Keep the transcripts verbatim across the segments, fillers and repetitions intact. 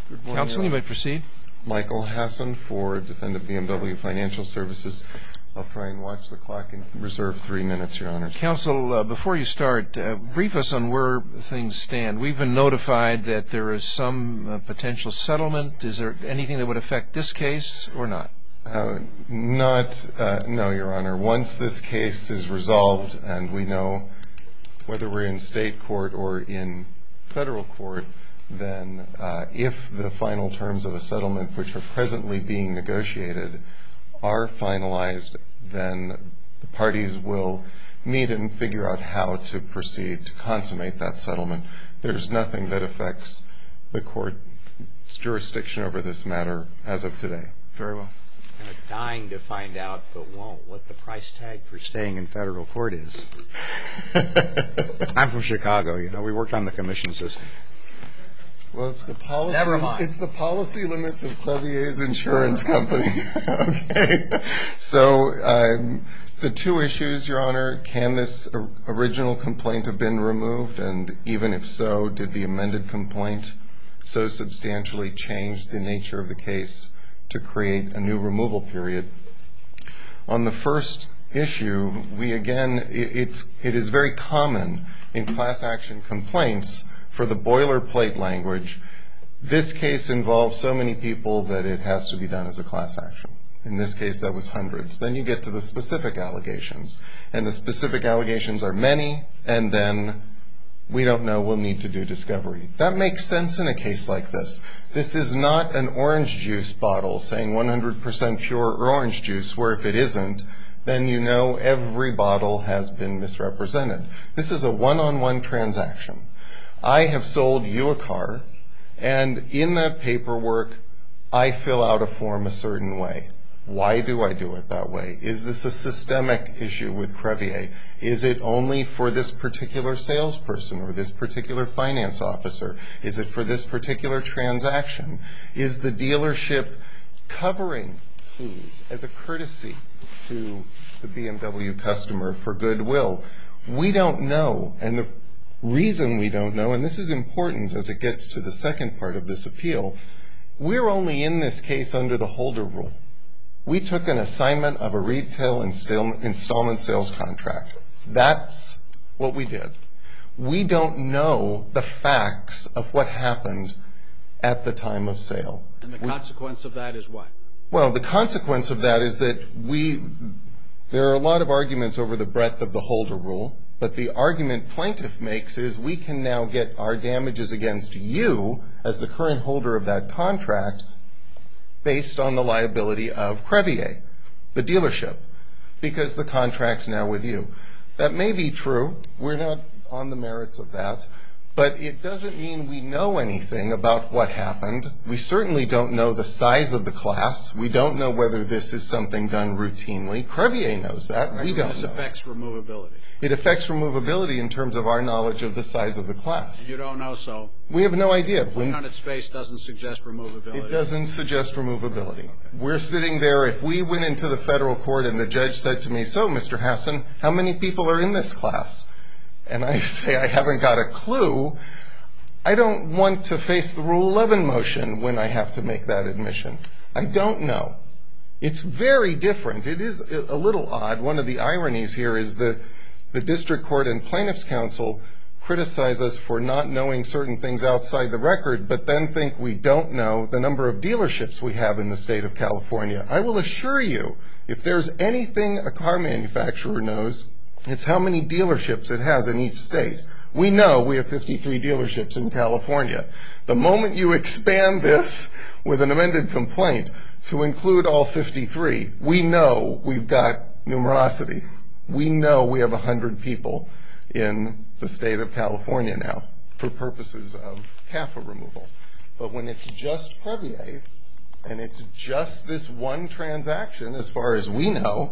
Good morning, Counsel, you may proceed. Michael Hassan for Defendant B M W Financial Services. I'll try and watch the clock and reserve three minutes, Your Honor. Counsel, uh, before you start, uh, brief us on where things stand. We've been notified that there is some uh, potential settlement. Is there anything that would affect this case or not? Uh, not, uh, no, Your Honor. Once this case is resolved and we know whether we're in state court or in federal court, then uh, if the final terms of a settlement, which are presently being negotiated, are finalized, then the parties will meet and figure out how to proceed to consummate that settlement. There's nothing that affects the court's jurisdiction over this matter as of today. Very well. I'm dying to find out, but won't, what the price tag for staying in federal court is. I'm from Chicago. You know, we worked on the commission system. Well, it's the policy. Never mind. It's the policy limits of Clevier's insurance company. Okay. So um, the two issues, Your Honor, can this original complaint have been removed? And even if so, did the amended complaint so substantially change the nature of the case to create a new removal period? On the first issue, we again, it's, it is very common in class action complaints for the boilerplate language. This case involves so many people that it has to be done as a class action. In this case, that was hundreds. Then you get to the specific allegations. And the specific allegations are many, and then we don't know, we'll need to do discovery. That makes sense in a case like this. This is not an orange juice bottle saying one hundred percent pure orange juice, where if it isn't, then you know every bottle has been misrepresented. This is a one-on-one transaction. I have sold you a car, and in that paperwork, I fill out a form a certain way. Why do I do it that way? Is this a systemic issue with Crevier? Is it only for this particular salesperson or this particular finance officer? Is it for this particular transaction? Is the dealership covering fees as a courtesy to the B M W customer for goodwill? We don't know, and the reason we don't know, and this is important as it gets to the second part of this appeal, we're only in this case under the holder rule. We took an assignment of a retail installment sales contract. That's what we did. We don't know the facts of what happened at the time of sale. And the consequence of that is what? Well, the consequence of that is that we, there are a lot of arguments over the breadth of the holder rule, but the argument plaintiff makes is we can now get our damages against you as the current holder of that contract based on the liability of Crevier, the dealership, because the contract's now with you. That may be true. We're not on the merits of that. But it doesn't mean we know anything about what happened. We certainly don't know the size of the class. We don't know whether this is something done routinely. Crevier knows that. We don't know. This affects removability. It affects removability in terms of our knowledge of the size of the class. You don't know, so? We have no idea. When on its face doesn't suggest removability. It doesn't suggest removability. Okay. We're sitting there. If we went into the federal court and the judge said to me, so, Mister Hassan, how many people are in this class? And I say I haven't got a clue, I don't want to face the Rule eleven motion when I have to make that admission. I don't know. It's very different. It is a little odd. One of the ironies here is that the district court and plaintiff's counsel criticize us for not knowing certain things outside the record, but then think we don't know the number of dealerships we have in the state of California. I will assure you, if there's anything a car manufacturer knows, it's how many dealerships it has in each state. We know we have fifty-three dealerships in California. The moment you expand this with an amended complaint to include all fifty-three, we know we've got numerosity. We know we have one hundred people in the state of California now for purposes of C A F A removal. But when it's just Crevier, and it's just this one transaction, as far as we know,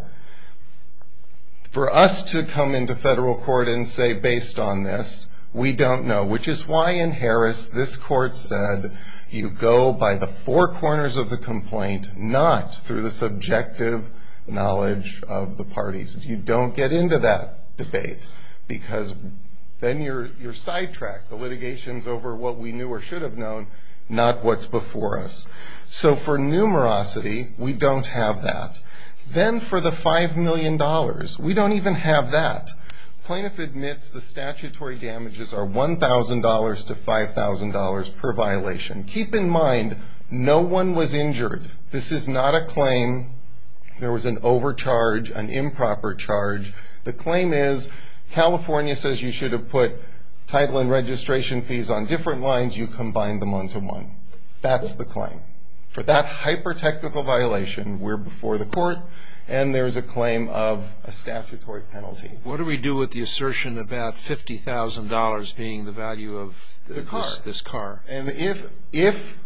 for us to come into federal court and say, based on this, we don't know, which is why in Harris this court said you go by the four corners of the complaint, not through the subjective knowledge of the parties. You don't get into that debate because then you're, you're sidetracked. The litigation's over what we knew or should have known. not what's before us. So for numerosity, we don't have that. Then for the five million dollars, we don't even have that. Plaintiff admits the statutory damages are one thousand dollars to five thousand dollars per violation. Keep in mind, no one was injured. This is not a claim. There was an overcharge, an improper charge. The claim is California says you should have put title and registration fees on different lines. You combined them onto one. That's the claim. For that hyper-technical violation, we're before the court, and there's a claim of a statutory penalty. What do we do with the assertion about fifty thousand dollars being the value of the car. This, this car? And if, if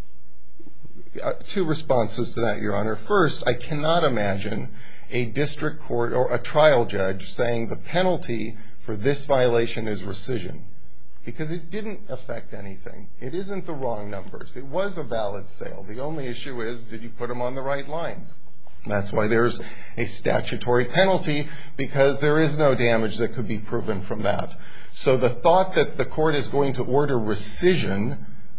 uh, two responses to that, Your Honor. First, I cannot imagine a district court or a trial judge saying the penalty for this violation is rescission, because it didn't affect anything. It isn't the wrong numbers. It was a valid sale. The only issue is, did you put them on the right lines? That's why there's a statutory penalty, because there is no damage that could be proven from that. So the thought that the court is going to order rescission,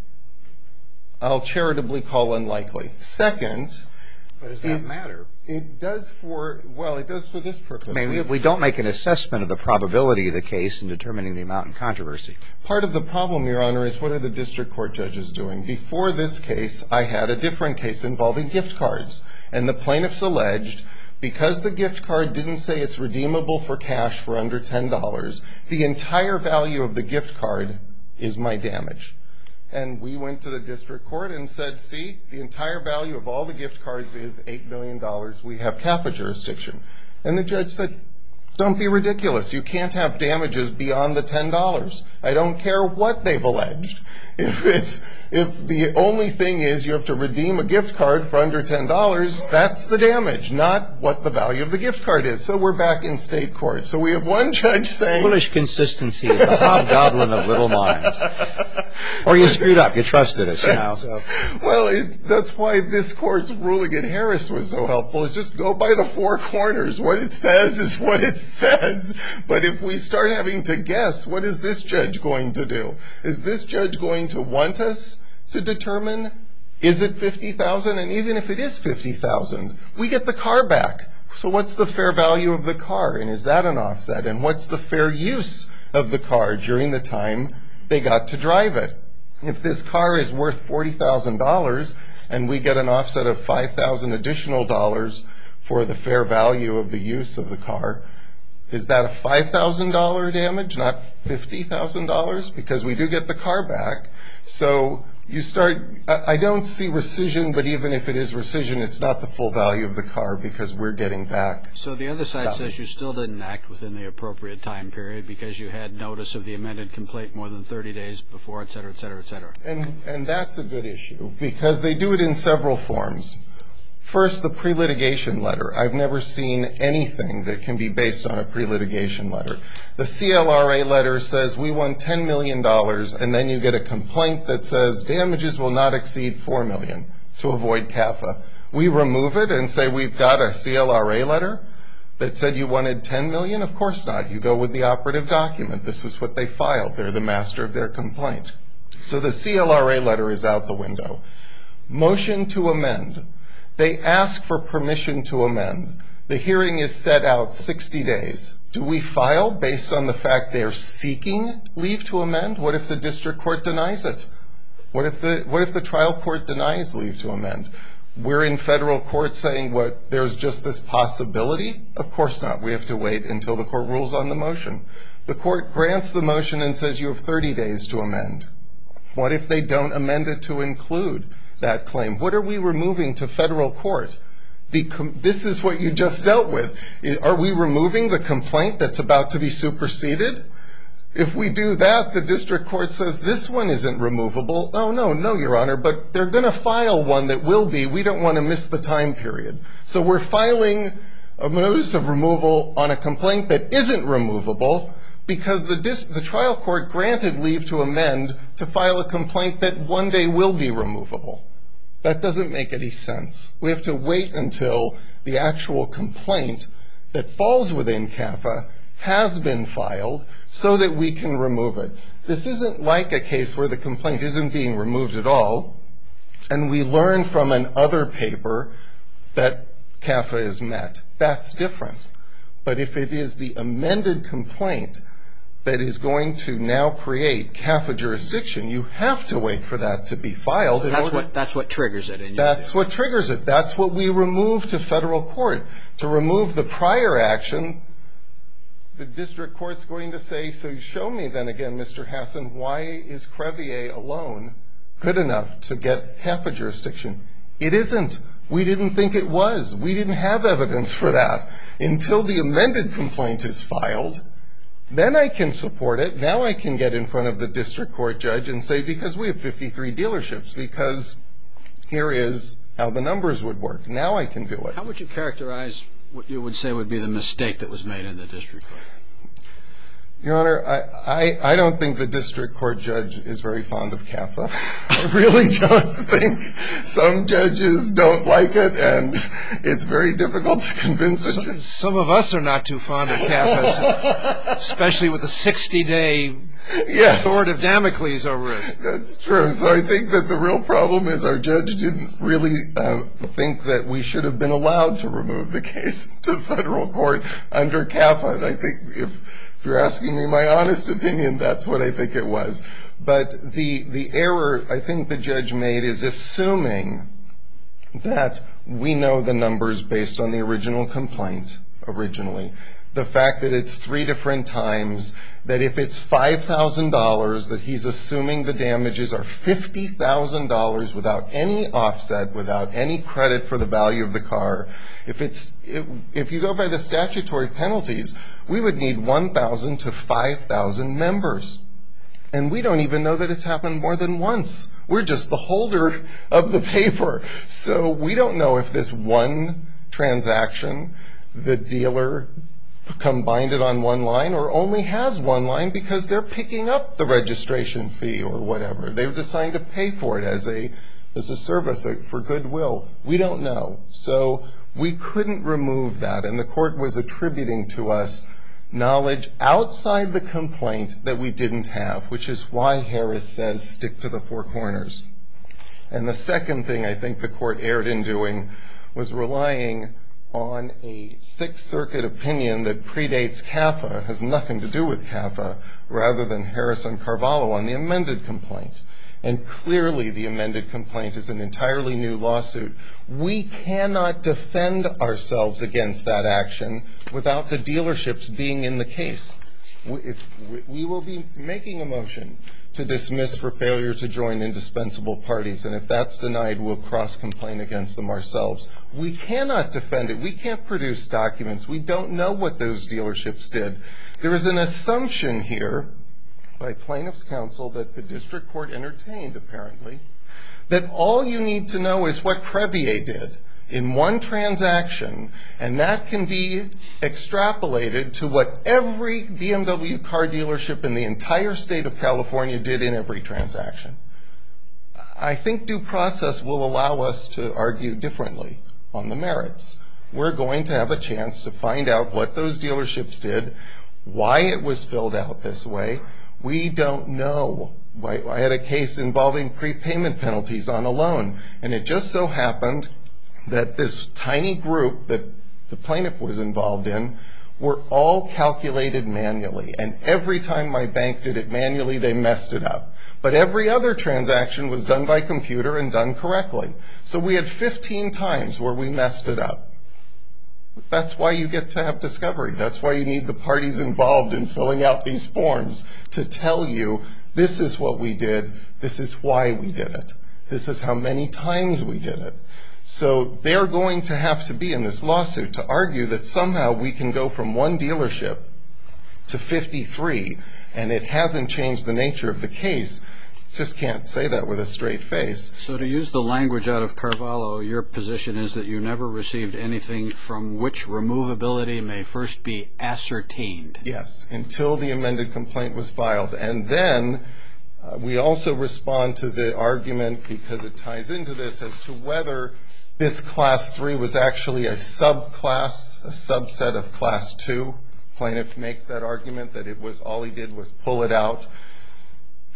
I'll charitably call unlikely. Second, but does that is, matter? It does for, well, it does for this purpose. I mean, we, we don't make an assessment of the probability of the case in determining the amount in controversy. Part of the problem, Your Honor, is what are the district court judges doing? Before this case, I had a different case involving gift cards. And the plaintiffs alleged, because the gift card didn't say it's redeemable for cash for under ten dollars, the entire value of the gift card is my damage. And we went to the district court and said, see, the entire value of all the gift cards is eight million dollars. We have C A F A jurisdiction. And the judge said, don't be ridiculous. You can't have damages beyond the ten dollars. I don't care what they've alleged. If it's if the only thing is you have to redeem a gift card for under ten dollars, that's the damage, not what the value of the gift card is. So we're back in state court. So we have one judge saying... Foolish consistency is the hobgoblin of little minds. Or you screwed up. You trusted us. You know, so. Well, it's, that's why this court's ruling in Harris was so helpful, is just go by the four corners. What it says is what it says. But if we start having to guess, what is this judge going to do? Is this judge going to want us to determine, is it fifty thousand dollars? And even if it is fifty thousand dollars, we get the car back. So what's the fair value of the car? And is that an offset? And what's the fair use of the car during the time they got to drive it? If this car is worth forty thousand dollars and we get an offset of five thousand dollars additional dollars for the fair value of the use of the car, is that a five thousand dollars damage, not fifty thousand dollars? Because we do get the car back. So you start, I don't see rescission, but even if it is rescission, it's not the full value of the car because we're getting back. So the other side says you still didn't act within the appropriate time period because you had notice of the amended complaint more than thirty days before, et cetera, et cetera, et cetera. And, and that's a good issue because they do it in several forms. First, the pre-litigation letter. I've never seen anything that can be based on a pre-litigation letter. The C L R A letter says we want ten million dollars, and then you get a complaint that says damages will not exceed four million dollars to avoid C A F A. We remove it and say we've got a C L R A letter that said you wanted ten million dollars? Of course not. You go with the operative document. This is what they filed. They're the master of their complaint. So the C L R A letter is out the window. Motion to amend. They ask for permission to amend. The hearing is set out sixty days. Do we file based on the fact they're seeking leave to amend? What if the district court denies it? What if the, what if the trial court denies leave to amend? We're in federal court saying what, there's just this possibility? Of course not. We have to wait until the court rules on the motion. The court grants the motion and says you have thirty days to amend. What if they don't amend it to include that claim? What are we removing to federal court? The com- this is what you just dealt with. Are we removing the complaint that's about to be superseded? If we do that, the district court says this one isn't removable. Oh, no, no, Your Honor, but they're going to file one that will be. We don't want to miss the time period. So we're filing a notice of removal on a complaint that isn't removable because the, dis- the trial court granted leave to amend to file a complaint that one day will be removable. That doesn't make any sense. We have to wait until the actual complaint that falls within C A F A has been filed so that we can remove it. This isn't like a case where the complaint isn't being removed at all, and we learn from an other paper that C A F A is met. That's different. But if it is the amended complaint that is going to now create C A F A jurisdiction, you have to wait for that to be filed. In that's order, what that's what triggers it. In that's what triggers it. That's what we remove to federal court. To remove the prior action, the district court's going to say, so show me then again, Mister Hassan, why is Crevier alone good enough to get C A F A jurisdiction? It isn't. We didn't think it was. We didn't have evidence for that until the amended complaint is filed. Then I can support it. Now I can get in front of the district court judge and say, because we have fifty-three dealerships, because here is how the numbers would work. Now I can do it. How would you characterize what you would say would be the mistake that was made in the district court? Your Honor, I, I, I don't think the district court judge is very fond of C A F A. I really just think some judges don't like it, and it's very difficult to convince a judge. Some of us are not too fond of C A F A, especially with the sixty-day yes. sword of Damocles over it. That's true. So I think that the real problem is our judge didn't really uh, think that we should have been allowed to remove the case to federal court under C A F A. And I think if If you're asking me my honest opinion, that's what I think it was. But the the error I think the judge made is assuming that we know the numbers based on the original complaint originally. The fact that it's three different times, that if it's five thousand dollars, that he's assuming the damages are fifty thousand dollars without any offset, without any credit for the value of the car. If it's if, if you go by the statutory penalties, we would need one thousand to five thousand members. And we don't even know that it's happened more than once. We're just the holder of the paper. So we don't know if this one transaction, the dealer combined it on one line or only has one line because they're picking up the registration fee or whatever. They've decided to pay for it as a as a service for goodwill. We don't know. So we couldn't remove that, and the court was attributing to us knowledge outside the complaint that we didn't have, which is why Harris says stick to the four corners. And the second thing I think the court erred in doing was relying on a Sixth Circuit opinion that predates C A F A, has nothing to do with C A F A, rather than Harris and Carvalho on the amended complaint. And clearly the amended complaint is an entirely new lawsuit. We cannot defend ourselves against that action without the dealerships being in the case. We, if, we will be making a motion to dismiss for failure to join indispensable parties, and if that's denied, we'll cross-complain against them ourselves. We cannot defend it. We can't produce documents. We don't know what those dealerships did. There is an assumption here by plaintiff's counsel that the district court entertained, apparently, that all you need to know is what Crevier did in one transaction, and that can be extrapolated to what every B M W car dealership in the entire state of California did in every transaction. I think due process will allow us to argue differently on the merits. We're going to have a chance to find out what those dealerships did, why it was filled out this way. We don't know. I had a case involving prepayment penalties on a loan, and it just so happened that this tiny group that the plaintiff was involved in were all calculated manually, and every time my bank did it manually, they messed it up. But every other transaction was done by computer and done correctly. So we had fifteen times where we messed it up. That's why you get to have discovery. That's why you need the parties involved in filling out these forms to tell you this is what we did, this is why we did it, this is how many times we did it. So they're going to have to be in this lawsuit to argue that somehow we can go from one dealership to fifty-three, and it hasn't changed the nature of the case. Just can't say that with a straight face. So to use the language out of Carvalho, your position is that you never received anything from which removability may first be ascertained. Yes, until the amended complaint was filed. And then uh, we also respond to the argument, because it ties into this, as to whether this class three was actually a subclass, a subset of class two. Plaintiff makes that argument that it was all he did was pull it out.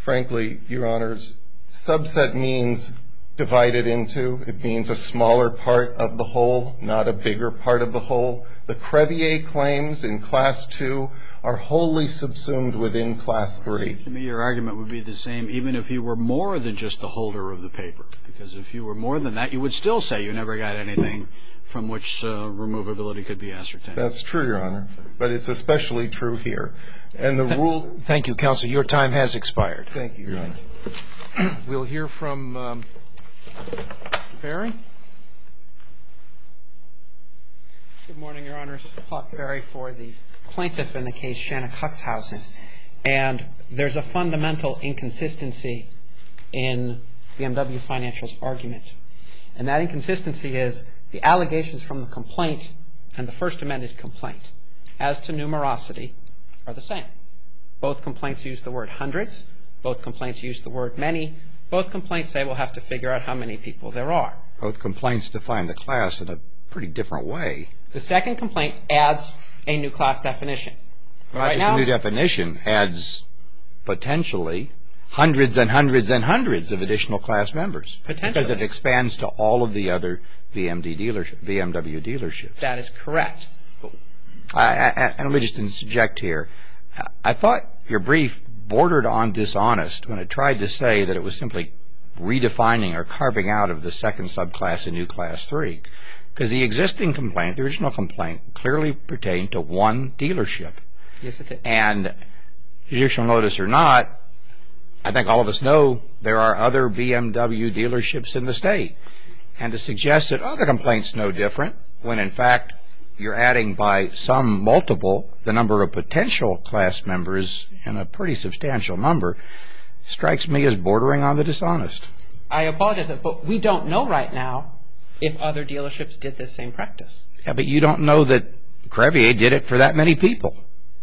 frankly, Your Honors, subset means divided into. It means a smaller part of the whole, not a bigger part of the whole. The Crevier claims in Class two are wholly subsumed within Class three. To me, your argument would be the same even if you were more than just the holder of the paper. Because if you were more than that, you would still say you never got anything from which uh, removability could be ascertained. That's true, Your Honor. But it's especially true here. And the rule... Thank you, Counsel. Your time has expired. Thank you, Your Honor. We'll hear from um, Mister Berry. Good morning, Your Honors. Hawk Berry for the plaintiff in the case, Shanna Cuxhausen. And there's a fundamental inconsistency in B M W Financial's argument. And that inconsistency is the allegations from the complaint and the first amended complaint as to numerosity are the same. Both complaints use the word hundreds. Both complaints use the word many. Both complaints say we'll have to figure out how many people there are. Both complaints define the class in a pretty different way. The second complaint adds a new class definition. Not Right just now, a new definition adds potentially hundreds and hundreds and hundreds of additional class members. Potentially. Because it expands to all of the other B M D dealership, B M W dealerships. that is correct. I, I, and let me just interject here. I thought your brief bordered on dishonest when it tried to say that it was simply redefining or carving out of the second subclass a new class three. Because the existing complaint, the original complaint, clearly pertained to one dealership. Yes, it did. And judicial notice or not, I think all of us know there are other B M W dealerships in the state. And to suggest that, oh, the complaint's no different, when in fact you're adding by some multiple the number of potential class members in a pretty substantial number, strikes me as bordering on the dishonest. I apologize, but we don't know right now if other dealerships did this same practice. Yeah, but you don't know that Crevier did it for that many people.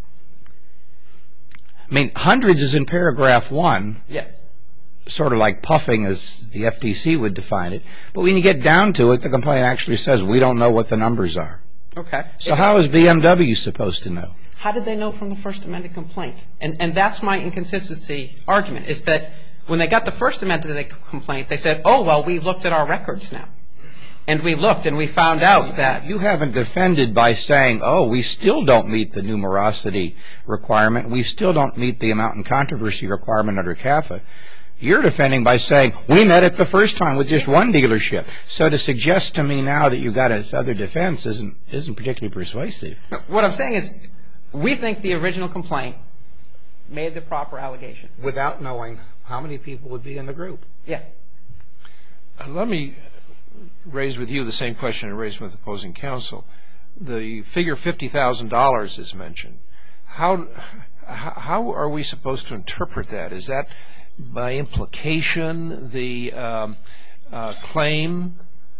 I mean, hundreds is in paragraph one. Yes. Sort of like puffing as the F T C would define it. But when you get down to it, the complaint actually says we don't know what the numbers are. Okay. So how is B M W supposed to know? How did they know from the first amended complaint? And and that's my inconsistency argument, is that when they got the first amended complaint, they said, oh, well, we looked at our records now. And we looked and we found out that... You haven't defended by saying, oh, we still don't meet the numerosity requirement. We still don't meet the amount in controversy requirement under C A F A. You're defending by saying, we met it the first time with just one dealership. So to suggest to me now that you've got this other defense isn't isn't particularly persuasive. What I'm saying is, we think the original complaint made the proper allegations. Without knowing how many people would be in the group. Yes. Uh, let me raise with you the same question I raised with opposing counsel. The figure fifty thousand dollars is mentioned. How how are we supposed to interpret that? Is that by implication the um, uh, claim?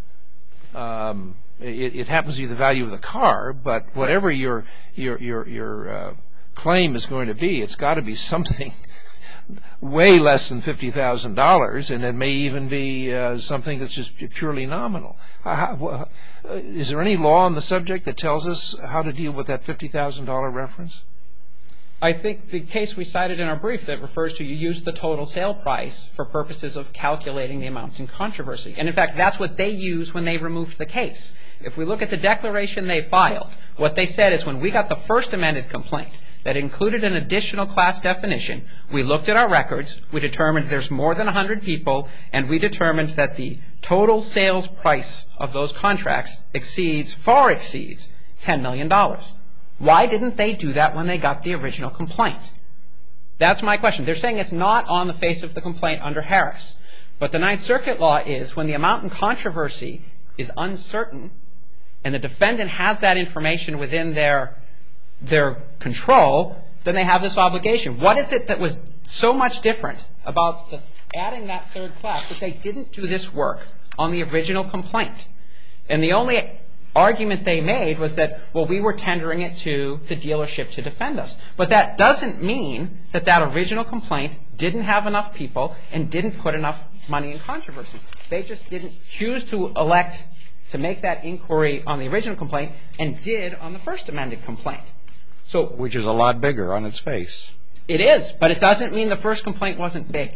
Um, it, it happens to be the value of the car, but whatever your your your your uh, claim is going to be, it's got to be something way less than fifty thousand dollars, and it may even be uh, something that's just purely nominal. How, uh, is there any law on the subject that tells us how to deal with that fifty thousand dollars reference? I think the case we cited in our brief that refers to you use the total sale price for purposes of calculating the amount in controversy. And in fact, that's what they used when they removed the case. If we look at the declaration they filed, what they said is when we got the first amended complaint that included an additional class definition, we looked at our records, we determined there's more than one hundred people, and we determined that the total sales price of those contracts exceeds, far exceeds, ten million dollars. Why didn't they do that when they got the original complaint? That's my question. They're saying it's not on the face of the complaint under Harris. But the Ninth Circuit law is when the amount in controversy is uncertain and the defendant has that information within their, their control, then they have this obligation. What is it that was so much different about the, adding that third class that they didn't do this work on the original complaint? And the only argument they made was that, well, we were tendering it to the dealership to defend us. But that doesn't mean that that original complaint didn't have enough people and didn't put enough money in controversy. They just didn't choose to elect to make that inquiry on the original complaint and did on the first amended complaint. So, which is a lot bigger on its face. It is, but it doesn't mean the first complaint wasn't big.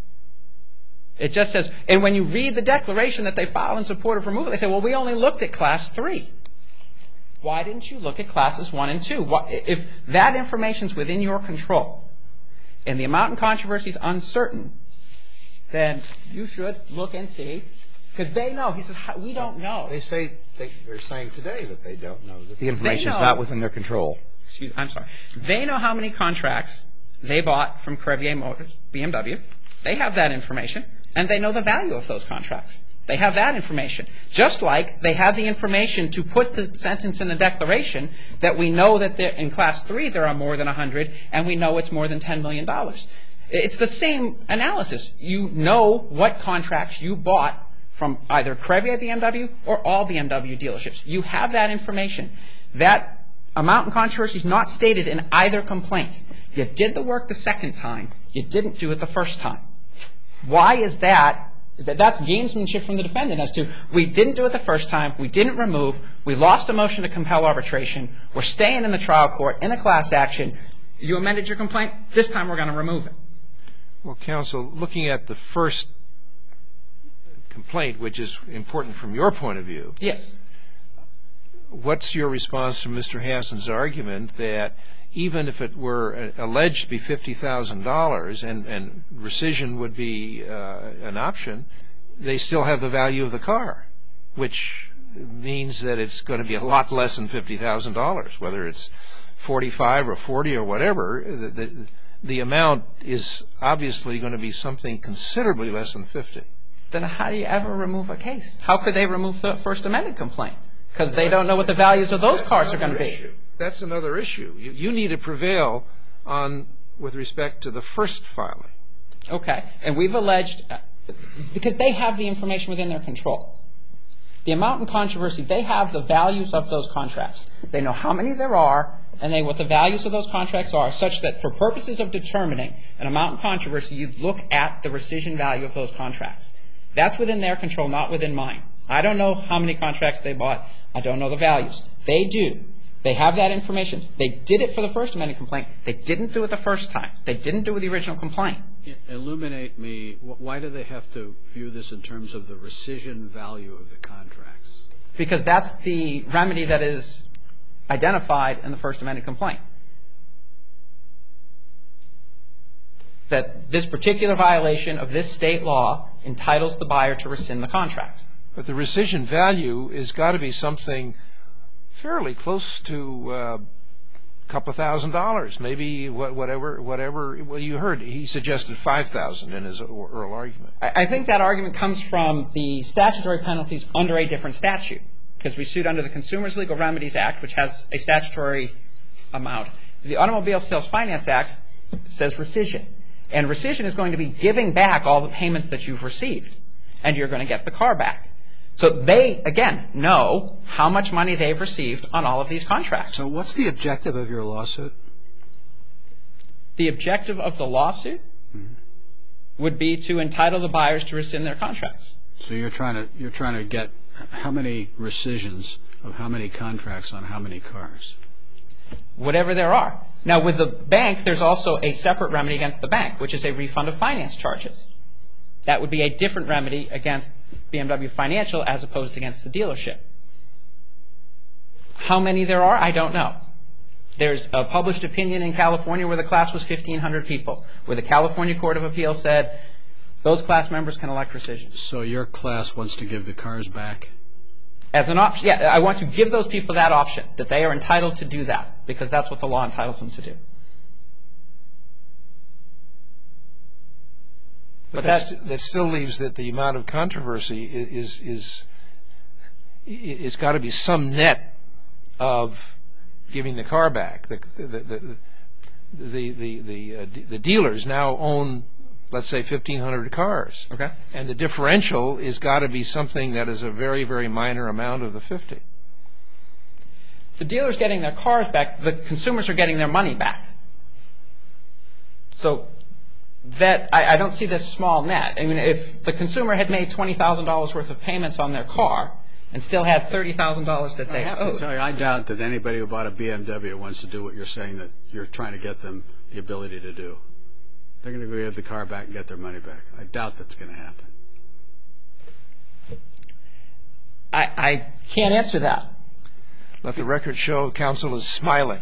It just says, and when you read the declaration that they file in support of removal, they say, well, we only looked at class three. Why didn't you look at classes one and two? If that information's within your control and the amount in controversy is uncertain, then you should look and see. Because they know. He says, we don't know. They say, they, they're saying today that they don't know, that the information is not within their control. Excuse me, I'm sorry. They know how many contracts they bought from Crevier Motors, B M W. They have that information. And they know the value of those contracts. They have that information. Just like they have the information to put the sentence in the declaration that we know that in class three there are more than one hundred and we know it's more than ten million dollars. It's the same analysis. You know what contracts you bought from either Crevier B M W or all B M W dealerships. You have that information. That amount in controversy is not stated in either complaint. You did the work the second time. You didn't do it the first time. Why is that? That's gamesmanship from the defendant as to, we didn't do it the first time, we didn't remove, we lost a motion to compel arbitration, we're staying in the trial court in a class action, you amended your complaint, this time we're going to remove it. Well, counsel, looking at the first complaint, which is important from your point of view. Yes. What's your response to Mister Hassan's argument that even if it were alleged to be fifty thousand dollars and, and rescission would be uh, an option, they still have the value of the car, which means that it's going to be a lot less than fifty thousand dollars, whether it's forty-five or forty or whatever. The, the, the amount is obviously going to be something considerably less than fifty. Then how do you ever remove a case? How could they remove the First Amendment complaint? Because they don't know what the values of those cars are going to be. Issue. That's another issue. You, you need to prevail on with respect to the first filing. Okay. And we've alleged, uh, because they have the information within their control. The amount in controversy, they have the values of those contracts. They know how many there are, and they what the values of those contracts are, such that for purposes of determining an amount in controversy, you look at the rescission value of those contracts. That's within their control, not within mine. I don't know how many contracts they bought. I don't know the values. They do. They have that information. They did it for the First Amendment complaint. They didn't do it the first time. They didn't do it with the original complaint. Illuminate me. Why do they have to view this in terms of the rescission value of the contracts? Because that's the remedy that is identified in the First Amendment complaint. That this particular violation of this state law entitles the buyer to rescind the contract. But the rescission value has got to be something fairly close to uh, a couple of thousand dollars, maybe whatever. Whatever. Well, you heard he suggested five thousand in his oral argument. I think that argument comes from the statutory penalties under a different statute, because we sued under the Consumers Legal Remedies Act, which has a statutory amount. The Automobile Sales Finance Act says rescission, and rescission is going to be giving back all the payments that you've received, and you're going to get the car back. So they, again, know how much money they've received on all of these contracts. So what's the objective of your lawsuit? The objective of the lawsuit mm-hmm. would be to entitle the buyers to rescind their contracts. So you're trying to you're trying to get how many rescissions of how many contracts on how many cars? Whatever there are. Now, with the bank, there's also a separate remedy against the bank, which is a refund of finance charges. That would be a different remedy against B M W Financial as opposed against the dealership. How many there are, I don't know. There's a published opinion in California where the class was fifteen hundred people, where the California Court of Appeals said those class members can elect rescission. So your class wants to give the cars back? As an option, yeah, I want to give those people that option, that they are entitled to do that, because that's what the law entitles them to do. But, but that, st- that still leaves that the amount of controversy is is is got to be some net of giving the car back. The the the the the, the, uh, the dealers now own, let's say, fifteen hundred cars. Okay. And the differential is got to be something that is a very very minor amount of the fifty. The dealers getting their cars back. The consumers are getting their money back. So. That I, I don't see this small net. I mean, if the consumer had made twenty thousand dollars worth of payments on their car, and still had thirty thousand dollars that I they have to owed. tell you, I doubt that anybody who bought a B M W wants to do what you're saying that you're trying to get them the ability to do. They're going to go give the car back and get their money back. I doubt that's going to happen. I, I can't answer that. Let the record show counsel is smiling.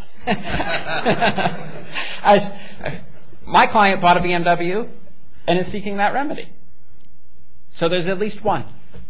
I, my client bought a B M W and is seeking that remedy. So there's at least one.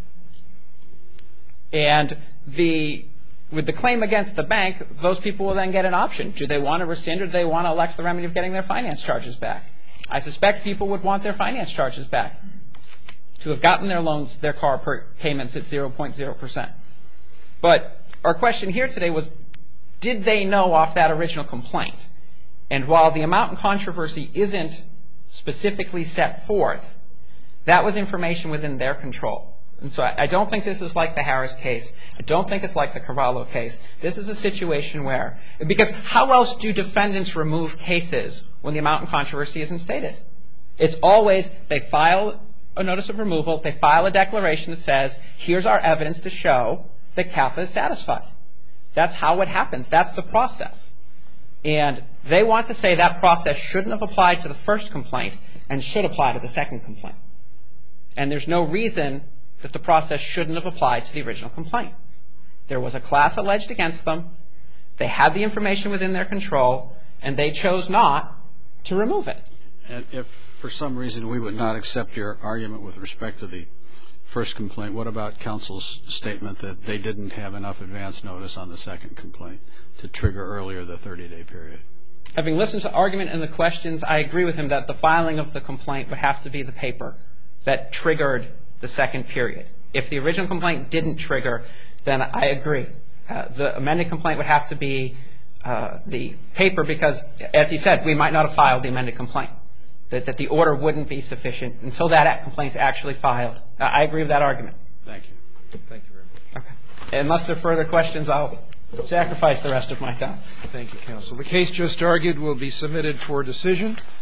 And the with the claim against the bank, those people will then get an option. Do they want to rescind or do they want to elect the remedy of getting their finance charges back? I suspect people would want their finance charges back to have gotten their loans, their car per payments at zero point zero percent. But our question here today was, did they know off that original complaint? And while the amount in controversy isn't specifically set forth, that was information within their control. And so I, I don't think this is like the Harris case. I don't think it's like the Carvalho case. This is a situation where, because how else do defendants remove cases when the amount in controversy isn't stated? It's always they file a notice of removal, they file a declaration that says, here's our evidence to show that C A F A is satisfied. That's how it happens. That's the process. And they want to say that process shouldn't have applied to the first complaint and should apply to the second complaint. And there's no reason that the process shouldn't have applied to the original complaint. There was a class alleged against them, they had the information within their control, and they chose not to remove it. And if for some reason we would not accept your argument with respect to the first complaint, what about counsel's statement that they didn't have enough advance notice on the second complaint to trigger earlier the thirty-day period? Having listened to the argument and the questions, I agree with him that the filing of the complaint would have to be the paper that triggered the second period. If the original complaint didn't trigger, then I agree. Uh, the amended complaint would have to be uh, the paper because, as he said, we might not have filed the amended complaint. That, that the order wouldn't be sufficient until that complaint's actually filed. Uh, I agree with that argument. Thank you. Thank you very much. Okay. Unless there are further questions, I'll sacrifice the rest of my time. Thank you, counsel. The case just argued will be submitted for decision.